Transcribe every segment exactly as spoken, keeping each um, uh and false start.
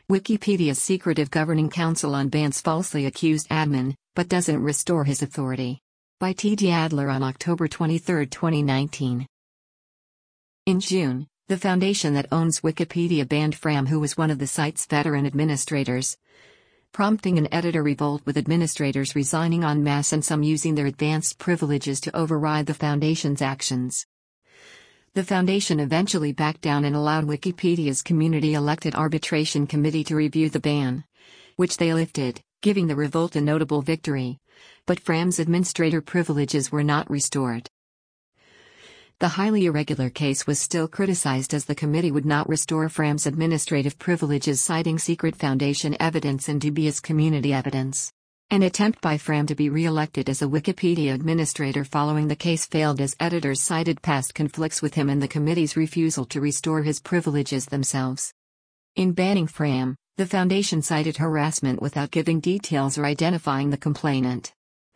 Wikipedia's secretive governing council unbans falsely accused admin, but doesn't restore his authority. By T J Adler on October twenty-third, twenty nineteen. In June, the foundation that owns Wikipedia banned Fram, who was one of the site's veteran administrators, prompting an editor revolt, with administrators resigning en masse and some using their advanced privileges to override the foundation's actions. The foundation eventually backed down and allowed Wikipedia's community-elected arbitration committee to review the ban, which they lifted, giving the revolt a notable victory. But Fram's administrator privileges were not restored. The highly irregular case was still criticized as the committee would not restore Fram's administrative privileges, citing secret foundation evidence and dubious community evidence. An attempt by Fram to be re-elected as a Wikipedia administrator following the case failed, as editors cited past conflicts with him and the committee's refusal to restore his privileges themselves. In banning Fram, the foundation cited harassment without giving details or identifying the complainant.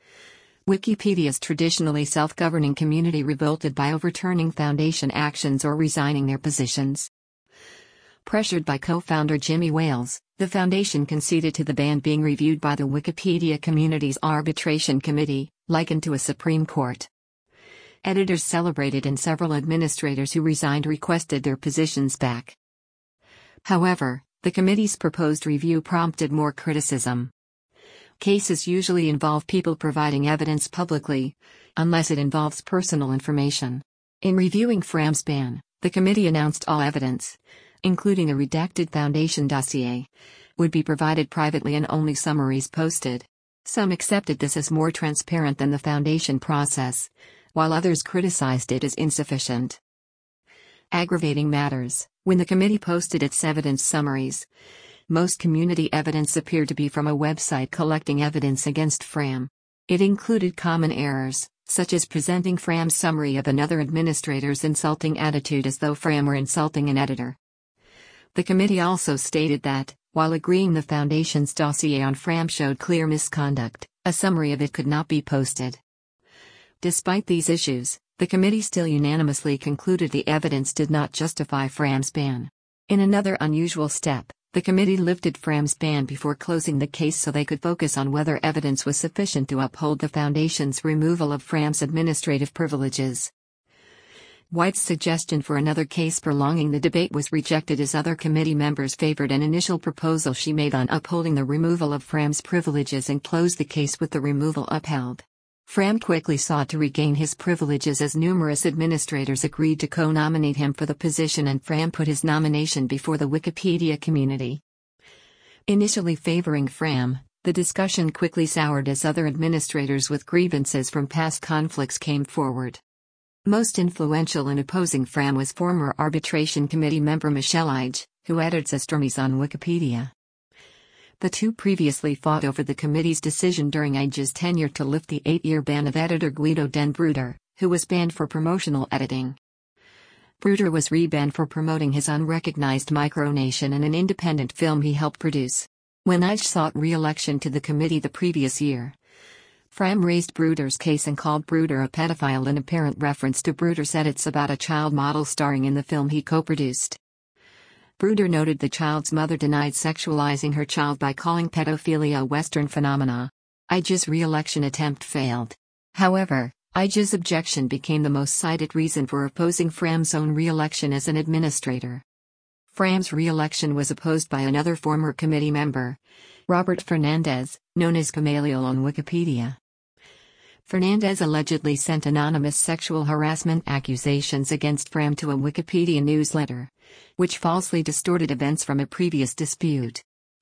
Wikipedia's traditionally self-governing community revolted by overturning foundation actions or resigning their positions. Pressured by co-founder Jimmy Wales, the foundation conceded to the ban being reviewed by the Wikipedia community's arbitration committee, likened to a Supreme Court. Editors celebrated and several administrators who resigned requested their positions back. However, the committee's proposed review prompted more criticism. Cases usually involve people providing evidence publicly, unless it involves personal information. In reviewing Fram's ban, the committee announced all evidence, including a redacted foundation dossier, would be provided privately and only summaries posted. Some accepted this as more transparent than the foundation process, while others criticized it as insufficient. Aggravating matters: when the committee posted its evidence summaries, most community evidence appeared to be from a website collecting evidence against Fram. It included common errors, such as presenting Fram's summary of another administrator's insulting attitude as though Fram were insulting an editor. The committee also stated that, while agreeing the foundation's dossier on Fram showed clear misconduct, a summary of it could not be posted. Despite these issues, the committee still unanimously concluded the evidence did not justify Fram's ban. In another unusual step, the committee lifted Fram's ban before closing the case so they could focus on whether evidence was sufficient to uphold the foundation's removal of Fram's administrative privileges. White's suggestion for another case prolonging the debate was rejected, as other committee members favored an initial proposal she made on upholding the removal of Fram's privileges and closed the case with the removal upheld. Fram quickly sought to regain his privileges as numerous administrators agreed to co-nominate him for the position, and Fram put his nomination before the Wikipedia community. Initially favoring Fram, the discussion quickly soured as other administrators with grievances from past conflicts came forward. Most influential in opposing Fram was former arbitration committee member Michelle Ige, who edits Astromies on Wikipedia. The two previously fought over the committee's decision during Ige's tenure to lift the eight-year ban of editor Guido Den Bruyter, who was banned for promotional editing. Bruyter was re-banned for promoting his unrecognized Micronation and an independent film he helped produce. When Ige sought re-election to the committee the previous year, Fram raised Bruyter's case and called Bruyter a pedophile, in apparent reference to Bruyter's edits about a child model starring in the film he co-produced. Bruyter noted the child's mother denied sexualizing her child by calling pedophilia a Western phenomena. Ige's re-election attempt failed. However, Ige's objection became the most cited reason for opposing Fram's own re-election as an administrator. Fram's re-election was opposed by another former committee member, Robert Fernandez, known as Gamaliel on Wikipedia. Fernandez allegedly sent anonymous sexual harassment accusations against Fram to a Wikipedia newsletter, which falsely distorted events from a previous dispute.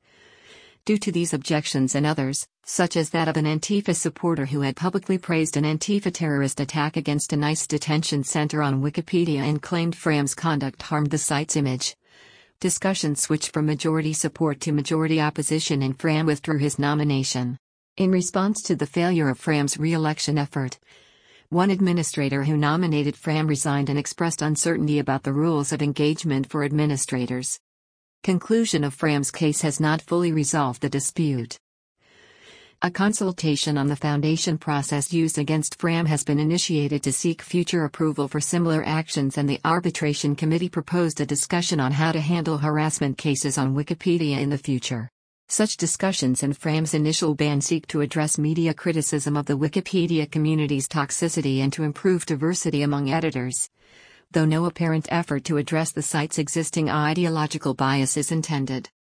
Due to these objections and others, such as that of an Antifa supporter who had publicly praised an Antifa terrorist attack against an ICE detention center on Wikipedia and claimed Fram's conduct harmed the site's image, discussion switched from majority support to majority opposition, and Fram withdrew his nomination. In response to the failure of Fram's re-election effort, one administrator who nominated Fram resigned and expressed uncertainty about the rules of engagement for administrators. Conclusion of Fram's case has not fully resolved the dispute. A consultation on the foundation process used against Fram has been initiated to seek future approval for similar actions, and the arbitration committee proposed a discussion on how to handle harassment cases on Wikipedia in the future. Such discussions and Fram's initial ban seek to address media criticism of the Wikipedia community's toxicity and to improve diversity among editors, though no apparent effort to address the site's existing ideological bias is intended.